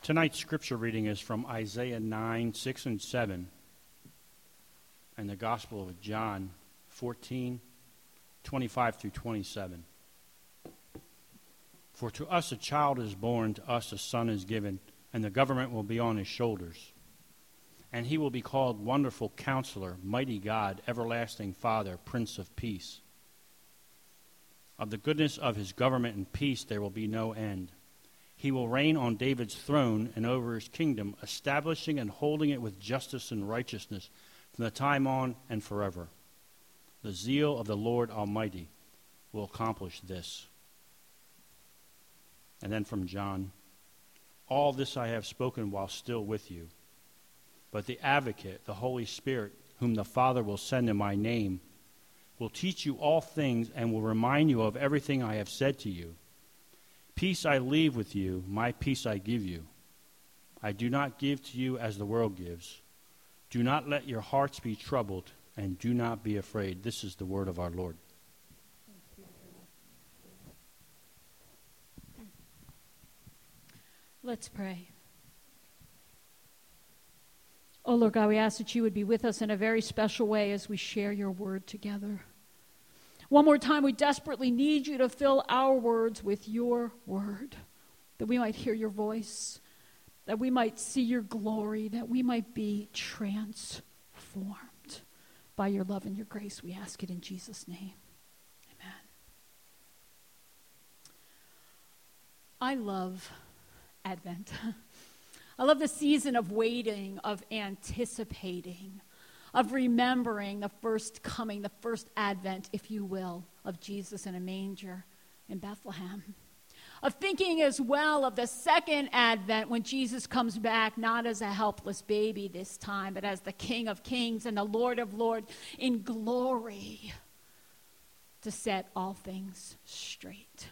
Tonight's scripture reading is from Isaiah 9, 6 and 7, and the Gospel of John 14, 25 through 27. For to us a child is born, to us a son is given, and the government will be on his shoulders. And he will be called Wonderful Counselor, Mighty God, Everlasting Father, Prince of Peace. Of the goodness of his government and peace there will be no end. He will reign on David's throne and over his kingdom, establishing and holding it with justice and righteousness from the time on and forever. The zeal of the Lord Almighty will accomplish this. And then from John, all this I have spoken while still with you. But the Advocate, the Holy Spirit, whom the Father will send in my name, will teach you all things and will remind you of everything I have said to you. Peace I leave with you, my peace I give you. I do not give to you as the world gives. Do not let your hearts be troubled, and do not be afraid. This is the word of our Lord. Let's pray. Oh, Lord God, we ask that you would be with us in a very special way as we share your word together. One more time, we desperately need you to fill our words with your word, that we might hear your voice, that we might see your glory, that we might be transformed by your love and your grace. We ask it in Jesus' name. Amen. I love Advent. I love the season of waiting, of anticipating, of remembering the first coming, the first advent, if you will, of Jesus in a manger in Bethlehem. Of thinking as well of the second advent when Jesus comes back, not as a helpless baby this time, but as the King of Kings and the Lord of Lords in glory to set all things straight.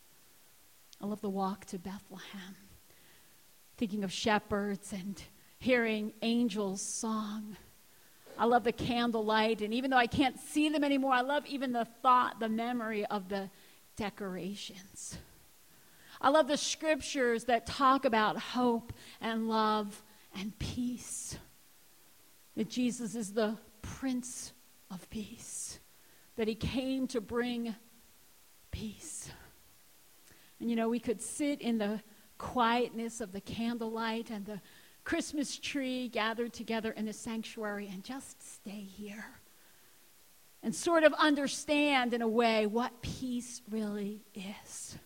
I love the walk to Bethlehem, thinking of shepherds and hearing angels' song. I love the candlelight, and even though I can't see them anymore, I love even the thought, the memory of the decorations. I love the scriptures that talk about hope and love and peace. That Jesus is the Prince of Peace. That he came to bring peace. And you know, we could sit in the quietness of the candlelight and the Christmas tree gathered together in the sanctuary and just stay here and sort of understand in a way what peace really is.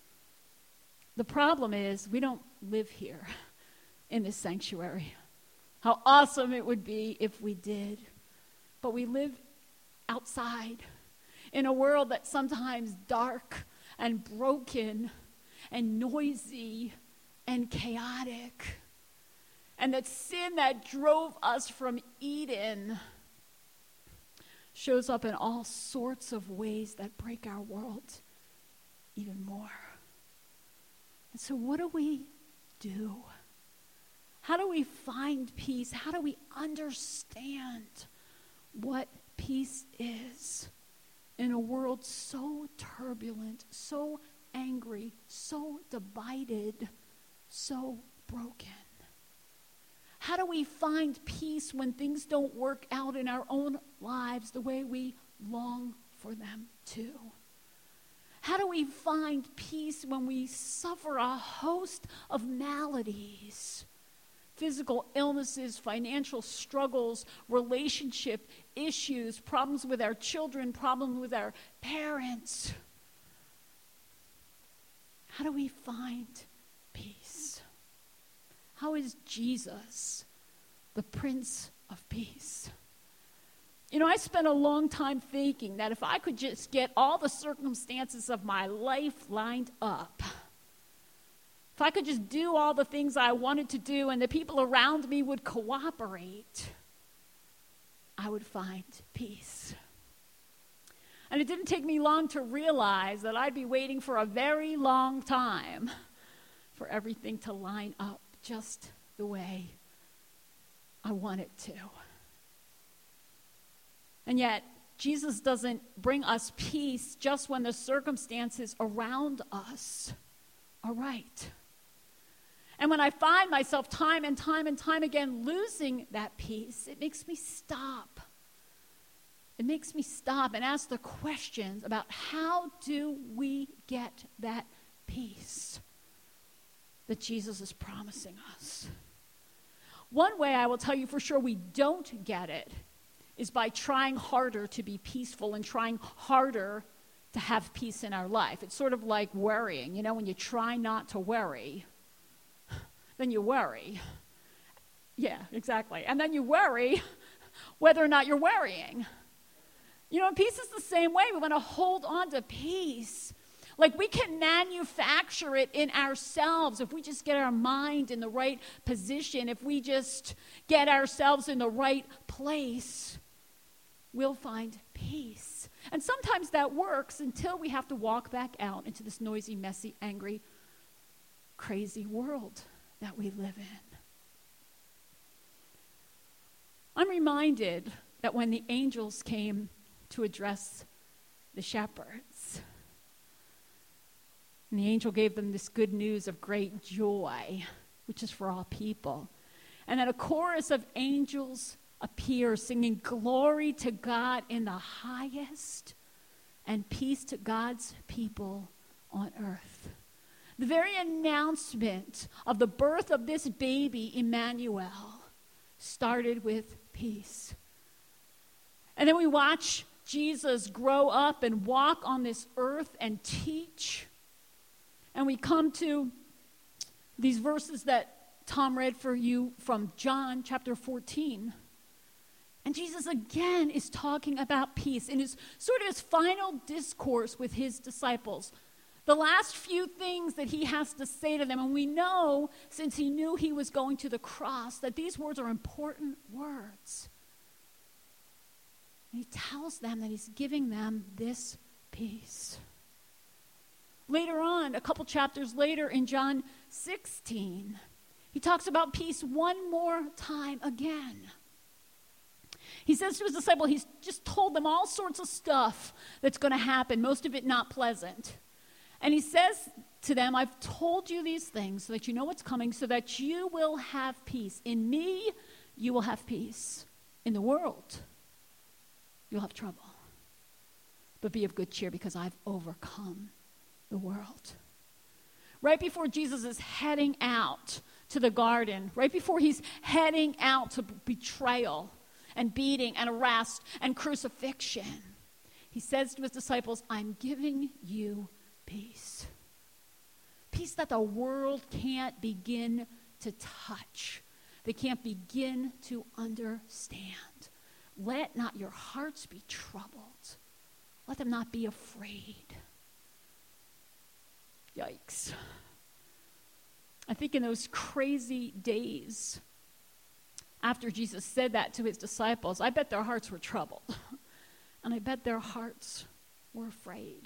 The problem is we don't live here in this sanctuary. How awesome it would be if we did. But we live outside in a world that's sometimes dark and broken and noisy and chaotic. And that sin that drove us from Eden shows up in all sorts of ways that break our world even more. And so what do we do? How do we find peace? How do we understand what peace is in a world so turbulent, so angry, so divided, so broken? How do we find peace when things don't work out in our own lives the way we long for them to? How do we find peace when we suffer a host of maladies, physical illnesses, financial struggles, relationship issues, problems with our children, problems with our parents? How do we find peace? How is Jesus the Prince of Peace? You know, I spent a long time thinking that if I could just get all the circumstances of my life lined up, if I could just do all the things I wanted to do and the people around me would cooperate, I would find peace. And it didn't take me long to realize that I'd be waiting for a very long time for everything to line up just the way I want it to. And yet, Jesus doesn't bring us peace just when the circumstances around us are right. And when I find myself time and time and time again losing that peace, it makes me stop. It makes me stop and ask the questions about how do we get that peace that Jesus is promising us. One way I will tell you for sure we don't get it is by trying harder to be peaceful and trying harder to have peace in our life. It's sort of like worrying. You know, when you try not to worry, then you worry. Yeah, exactly. And then you worry whether or not you're worrying. You know, and peace is the same way. We want to hold on to peace. Like we can manufacture it in ourselves if we just get our mind in the right position, if we just get ourselves in the right place, we'll find peace. And sometimes that works until we have to walk back out into this noisy, messy, angry, crazy world that we live in. I'm reminded that when the angels came to address the shepherds, and the angel gave them this good news of great joy, which is for all people. And then a chorus of angels appear singing, "Glory to God in the highest and peace to God's people on earth." The very announcement of the birth of this baby, Emmanuel, started with peace. And then we watch Jesus grow up and walk on this earth and teach. And we come to these verses that Tom read for you from John chapter 14. And Jesus again is talking about peace in his sort of his final discourse with his disciples. The last few things that he has to say to them. And we know, since he knew he was going to the cross, that these words are important words. And he tells them that he's giving them this peace. Later on, a couple chapters later in John 16, he talks about peace one more time again. He says to his disciple, he's just told them all sorts of stuff that's going to happen, most of it not pleasant. And he says to them, I've told you these things so that you know what's coming, so that you will have peace. In me, you will have peace. In the world, you'll have trouble. But be of good cheer because I've overcome the world. Right before Jesus is heading out to the garden, right before he's heading out to betrayal and beating and arrest and crucifixion, he says to his disciples, I'm giving you peace. Peace that the world can't begin to touch. They can't begin to understand. Let not your hearts be troubled. Let them not be afraid. Yikes. I think in those crazy days after Jesus said that to his disciples, I bet their hearts were troubled. And I bet their hearts were afraid.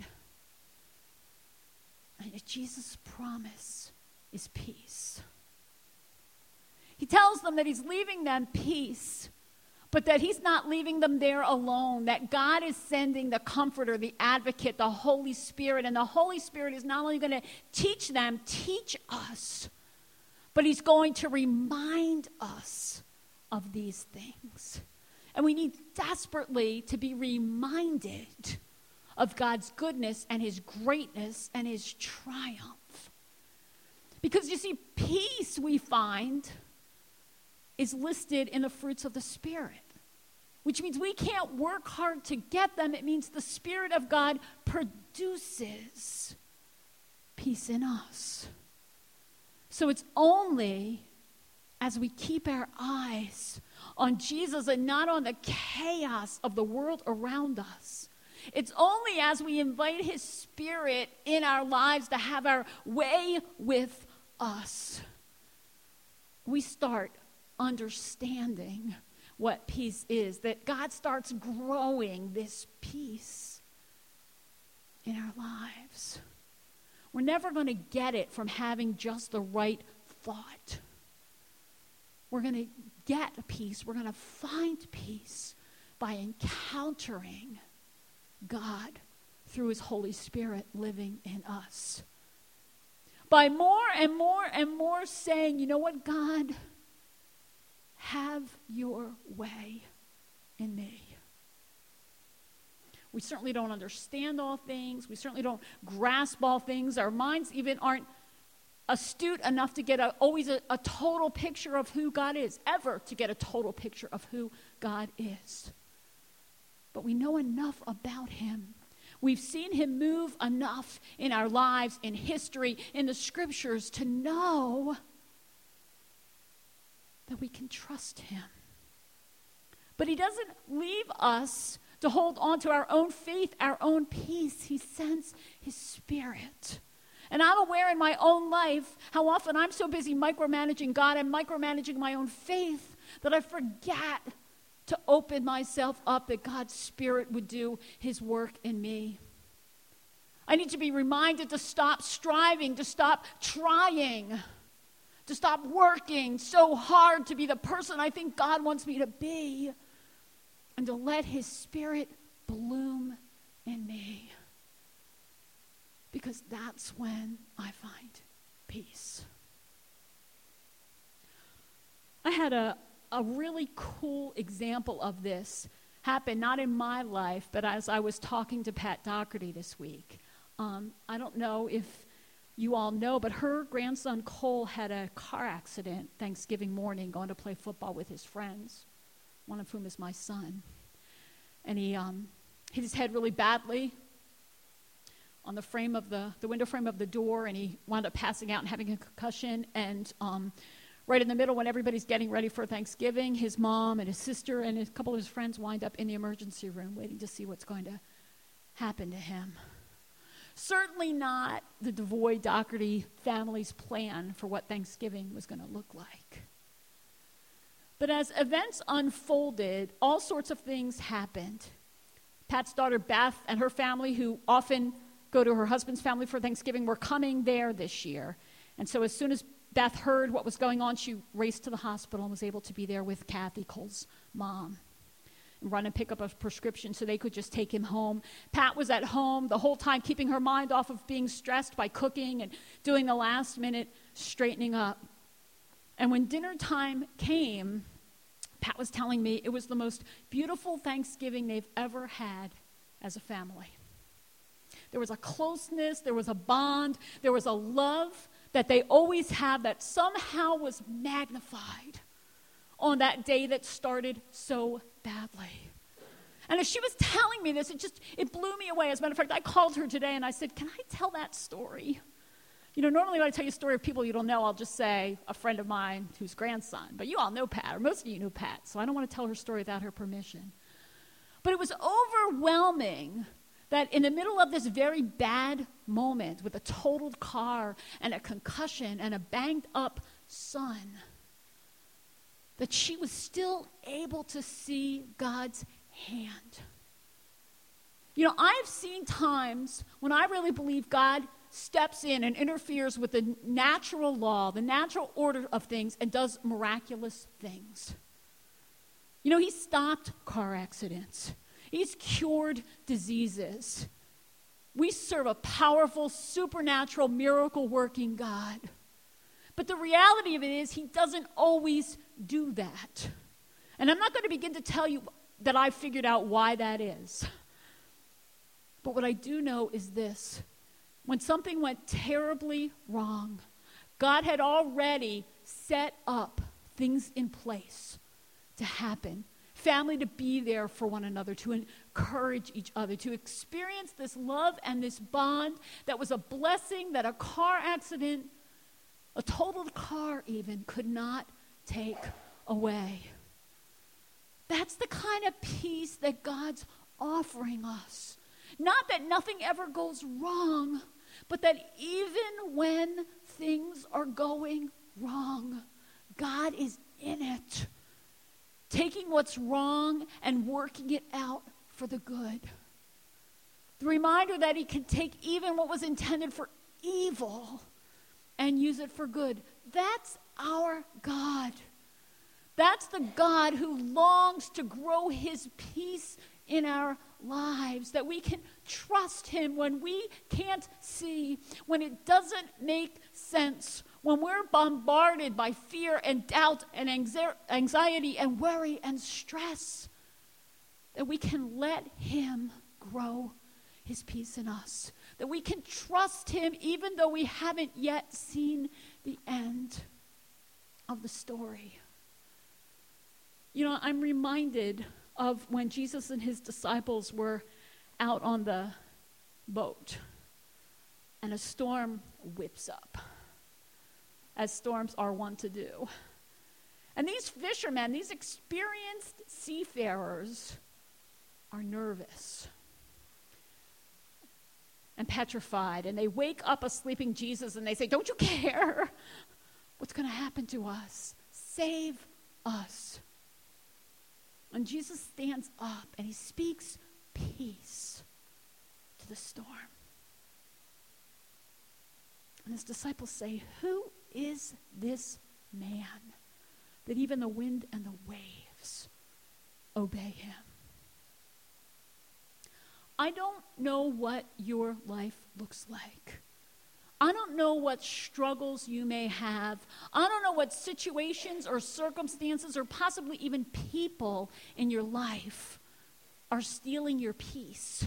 And Jesus' promise is peace. He tells them that he's leaving them peace, but that he's not leaving them there alone, that God is sending the Comforter, the Advocate, the Holy Spirit, and the Holy Spirit is not only going to teach them, teach us, but he's going to remind us of these things. And we need desperately to be reminded of God's goodness and his greatness and his triumph. Because you see, peace, we find, is listed in the fruits of the Spirit, which means we can't work hard to get them. It means the Spirit of God produces peace in us. So it's only as we keep our eyes on Jesus and not on the chaos of the world around us. It's only as we invite his Spirit in our lives to have our way with us, we start understanding what peace is, that God starts growing this peace in our lives. We're never going to get it from having just the right thought. We're going to get peace. We're going to find peace by encountering God through his Holy Spirit living in us. by more and more and more saying, you know what, God, have your way in me. We certainly don't understand all things. We certainly don't grasp all things. Our minds even aren't astute enough to get always a total picture of who God is, ever to get a total picture of who God is. But we know enough about him. We've seen him move enough in our lives, in history, in the scriptures to know that we can trust him. But he doesn't leave us to hold on to our own faith, our own peace. He sends his Spirit. And I'm aware in my own life how often I'm so busy micromanaging God and micromanaging my own faith that I forget to open myself up that God's Spirit would do his work in me. I need to be reminded to stop striving, to stop trying, to stop working so hard to be the person I think God wants me to be, and to let his Spirit bloom in me. Because that's when I find peace. I had a really cool example of this happen, not in my life, but as I was talking to Pat Doherty this week. I don't know if you all know, but her grandson Cole had a car accident Thanksgiving morning going to play football with his friends, one of whom is my son. And he hit his head really badly on the frame of the window frame of the door, and he wound up passing out and having a concussion. And right in the middle, when everybody's getting ready for Thanksgiving, his mom and his sister and a couple of his friends wind up in the emergency room waiting to see what's going to happen to him. Certainly not the DeVoy Doherty family's plan for what Thanksgiving was going to look like. But as events unfolded, all sorts of things happened. Pat's daughter Beth and her family, who often go to her husband's family for Thanksgiving, were coming there this year. And so as soon as Beth heard what was going on, she raced to the hospital and was able to be there with Kathy, Cole's mom, and run and pick up a prescription so they could just take him home. Pat was at home the whole time, keeping her mind off of being stressed by cooking and doing the last minute straightening up. And when dinner time came, Pat was telling me it was the most beautiful Thanksgiving they've ever had as a family. There was a closeness, there was a bond, there was a love that they always have that somehow was magnified on that day that started so badly. And as she was telling me this, it blew me away. As a matter of fact, I called her today and I said, can I tell that story? You know, normally when I tell you a story of people you don't know, I'll just say a friend of mine whose grandson. But you all know Pat, or most of you know Pat, so I don't want to tell her story without her permission. But it was overwhelming that in the middle of this very bad moment with a totaled car and a concussion and a banged up son, that she was still able to see God's hand. You know, I've seen times when I really believe God steps in and interferes with the natural law, the natural order of things, and does miraculous things. You know, he stopped car accidents. He's cured diseases. We serve a powerful, supernatural, miracle-working God. But the reality of it is he doesn't always do that. And I'm not going to begin to tell you that I figured out why that is. But what I do know is this. When something went terribly wrong, God had already set up things in place to happen. Family to be there for one another, to encourage each other, to experience this love and this bond that was a blessing that a car accident, a totaled car even, could not take away. That's the kind of peace that God's offering us. Not that nothing ever goes wrong, but that even when things are going wrong, God is in it, taking what's wrong and working it out for the good. The reminder that he can take even what was intended for evil and use it for good. That's our God. That's the God who longs to grow his peace in our lives, that we can trust him when we can't see, when it doesn't make sense, when we're bombarded by fear and doubt and anxiety and worry and stress, that we can let him grow his peace in us, that we can trust him even though we haven't yet seen the end of the story. You know, I'm reminded of when Jesus and his disciples were out on the boat and a storm whips up, as storms are wont to do. And these fishermen, these experienced seafarers, are nervous and petrified, and they wake up a sleeping Jesus and they say, "Don't you care what's going to happen to us? Save us." And Jesus stands up and he speaks peace to the storm. And his disciples say, "Who is this man that even the wind and the waves obey him?" I don't know what your life looks like. I don't know what struggles you may have. I don't know what situations or circumstances or possibly even people in your life are stealing your peace,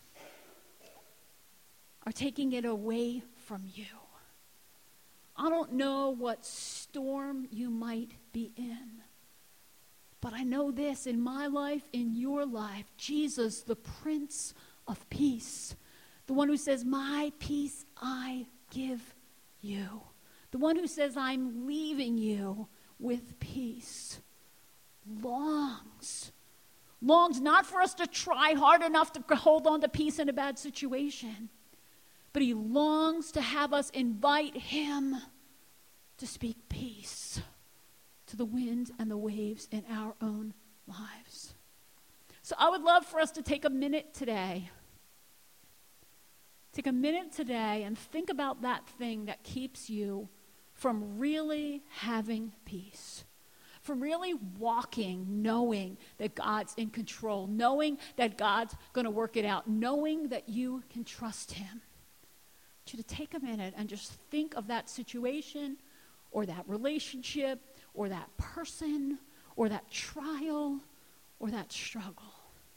are taking it away from you. I don't know what storm you might be in. But I know this, in my life, in your life, Jesus, the Prince of Peace, the one who says, "My peace I give you," the one who says, "I'm leaving you with peace," longs not for us to try hard enough to hold on to peace in a bad situation, but he longs to have us invite him to speak peace to the wind and the waves in our own lives. So I would love for us to take a minute today. Take a minute today and think about that thing that keeps you from really having peace, from really walking, knowing that God's in control, knowing that God's going to work it out, knowing that you can trust him. I want you to take a minute and just think of that situation or that relationship or that person or that trial or that struggle.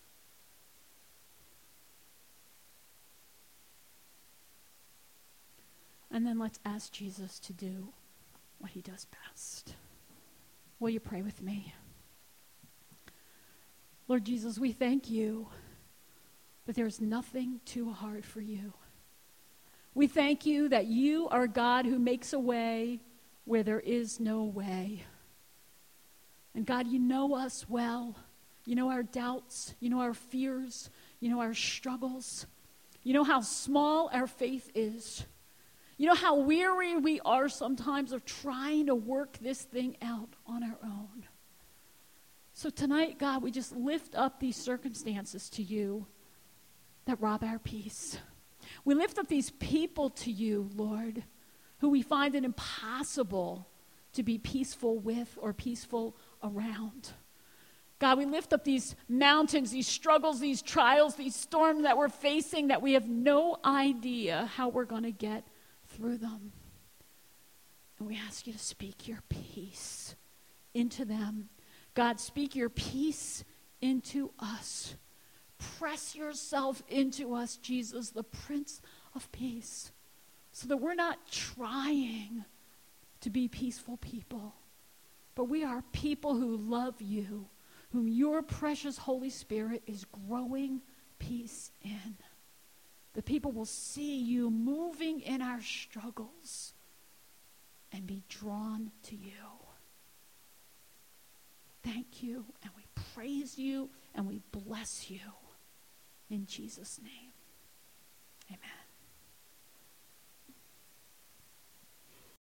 And then let's ask Jesus to do what he does best. Will you pray with me? Lord Jesus, we thank you that there's nothing too hard for you. We thank you that you are God who makes a way where there is no way. And God, you know us well. You know our doubts. You know our fears. You know our struggles. You know how small our faith is. You know how weary we are sometimes of trying to work this thing out on our own. So tonight, God, we just lift up these circumstances to you that rob our peace. We lift up these people to you, Lord, who we find it impossible to be peaceful with or peaceful around. God, we lift up these mountains, these struggles, these trials, these storms that we're facing that we have no idea how we're going to get through them. And we ask you to speak your peace into them. God, speak your peace into us. Press yourself into us, Jesus, the Prince of Peace, so that we're not trying to be peaceful people, but we are people who love you, whom your precious Holy Spirit is growing peace in. The people will see you moving in our struggles and be drawn to you. Thank you, and we praise you, and we bless you. In Jesus' name, amen.